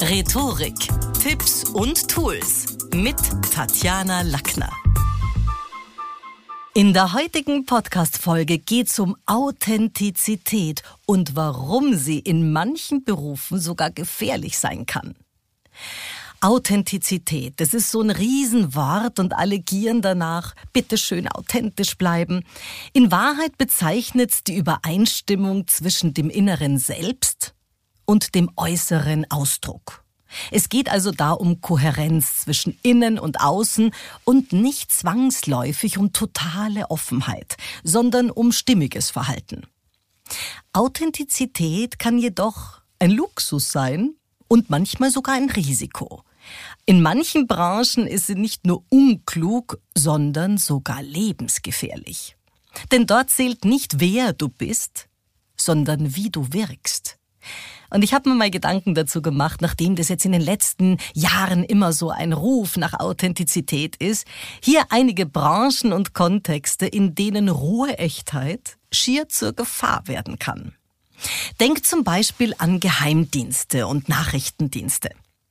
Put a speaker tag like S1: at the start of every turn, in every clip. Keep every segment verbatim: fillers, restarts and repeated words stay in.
S1: Rhetorik, Tipps und Tools mit Tatjana Lackner. In der heutigen Podcast-Folge geht es um Authentizität und warum sie in manchen Berufen sogar gefährlich sein kann. Authentizität, das ist so ein Riesenwort und alle gieren danach, bitte schön authentisch bleiben. In Wahrheit bezeichnet es die Übereinstimmung zwischen dem inneren Selbst und dem äußeren Ausdruck. Es geht also da um Kohärenz zwischen Innen und Außen und nicht zwangsläufig um totale Offenheit, sondern um stimmiges Verhalten. Authentizität kann jedoch ein Luxus sein und manchmal sogar ein Risiko. In manchen Branchen ist sie nicht nur unklug, sondern sogar lebensgefährlich. Denn dort zählt nicht, wer du bist, sondern wie du wirkst. Und ich habe mir mal Gedanken dazu gemacht, nachdem das jetzt in den letzten Jahren immer so ein Ruf nach Authentizität ist, hier einige Branchen und Kontexte, in denen rohe Echtheit schier zur Gefahr werden kann. Denk zum Beispiel an Geheimdienste und Nachrichtendienste.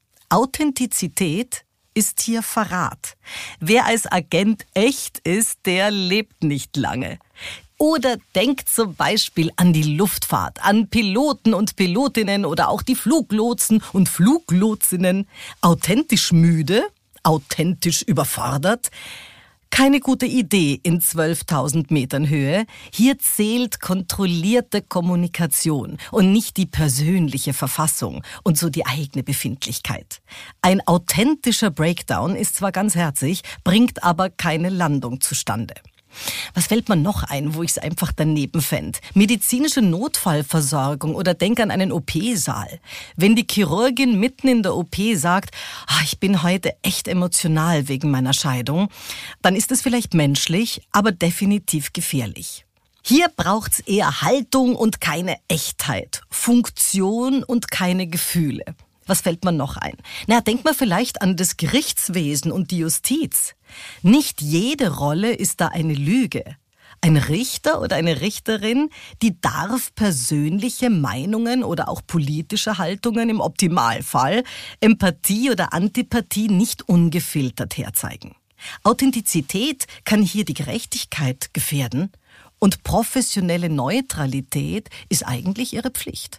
S1: Authentizität ist hier Verrat. Wer als Agent echt ist, der lebt nicht lange. Oder denkt zum Beispiel an die Luftfahrt, an Piloten und Pilotinnen oder auch die Fluglotsen und Fluglotsinnen. Authentisch müde, authentisch überfordert. Keine gute Idee in zwölftausend Metern Höhe. Hier zählt kontrollierte Kommunikation und nicht die persönliche Verfassung und so die eigene Befindlichkeit. Ein authentischer Breakdown ist zwar ganz herzig, bringt aber keine Landung zustande. Was fällt mir noch ein, wo ich es einfach daneben fände? Medizinische Notfallversorgung oder denk an einen O P-Saal. Wenn die Chirurgin mitten in der O P sagt, ah, ich bin heute echt emotional wegen meiner Scheidung, dann ist es vielleicht menschlich, aber definitiv gefährlich. Hier braucht's eher Haltung und keine Echtheit, Funktion und keine Gefühle. Was fällt mir noch ein? Na, denkt man vielleicht an das Gerichtswesen und die Justiz. Nicht jede Rolle ist da eine Lüge. Ein Richter oder eine Richterin, die darf persönliche Meinungen oder auch politische Haltungen im Optimalfall, Empathie oder Antipathie nicht ungefiltert herzeigen. Authentizität kann hier die Gerechtigkeit gefährden und professionelle Neutralität ist eigentlich ihre Pflicht.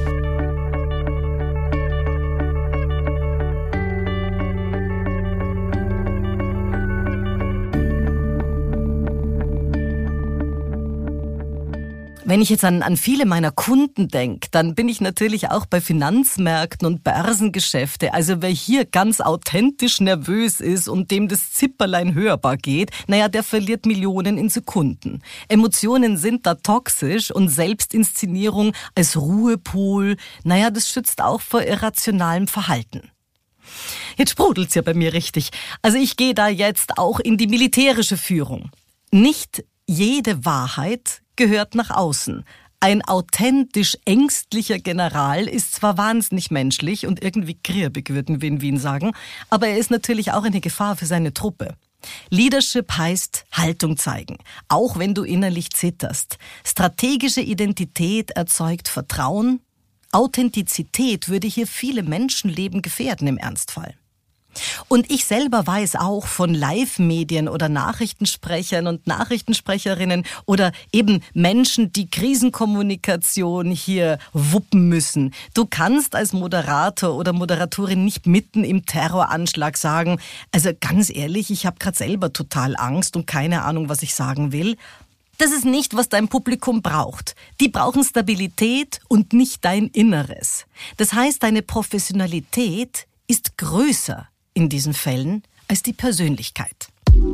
S1: Wenn ich jetzt an, an viele meiner Kunden denke, dann bin ich natürlich auch bei Finanzmärkten und Börsengeschäfte. Also wer hier ganz authentisch nervös ist und dem das Zipperlein hörbar geht, naja, der verliert Millionen in Sekunden. Emotionen sind da toxisch und Selbstinszenierung als Ruhepol, naja, das schützt auch vor irrationalem Verhalten. Jetzt sprudelt's ja bei mir richtig. Also ich gehe da jetzt auch in die militärische Führung. Nicht jede Wahrheit gehört nach außen. Ein authentisch ängstlicher General ist zwar wahnsinnig menschlich und irgendwie krirbig, würden wir in Wien sagen, aber er ist natürlich auch eine Gefahr für seine Truppe. Leadership heißt Haltung zeigen, auch wenn du innerlich zitterst. Strategische Identität erzeugt Vertrauen. Authentizität würde hier viele Menschenleben gefährden im Ernstfall. Und ich selber weiß auch von Live-Medien oder Nachrichtensprechern und Nachrichtensprecherinnen oder eben Menschen, die Krisenkommunikation hier wuppen müssen. Du kannst als Moderator oder Moderatorin nicht mitten im Terroranschlag sagen, also ganz ehrlich, ich habe gerade selber total Angst und keine Ahnung, was ich sagen will. Das ist nicht, was dein Publikum braucht. Die brauchen Stabilität und nicht dein Inneres. Das heißt, deine Professionalität ist größer in diesen Fällen als die Persönlichkeit.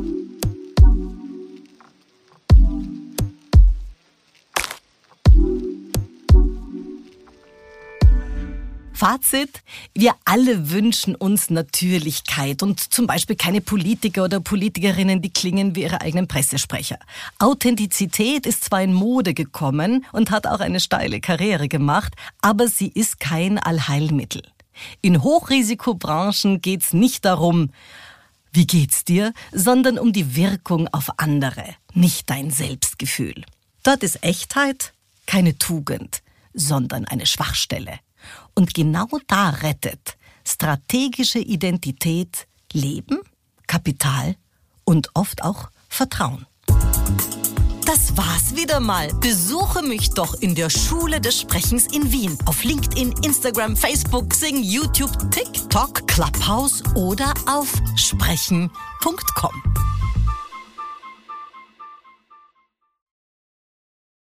S1: Fazit: Wir alle wünschen uns Natürlichkeit und zum Beispiel keine Politiker oder Politikerinnen, die klingen wie ihre eigenen Pressesprecher. Authentizität ist zwar in Mode gekommen und hat auch eine steile Karriere gemacht, aber sie ist kein Allheilmittel. In Hochrisikobranchen geht's nicht darum, wie geht's dir, sondern um die Wirkung auf andere, nicht dein Selbstgefühl. Dort ist Echtheit keine Tugend, sondern eine Schwachstelle. Und genau da rettet strategische Identität Leben, Kapital und oft auch Vertrauen. Das war's wieder mal. Besuche mich doch in der Schule des Sprechens in Wien. Auf LinkedIn, Instagram, Facebook, Xing, YouTube, TikTok, Clubhouse oder auf sprechen punkt com.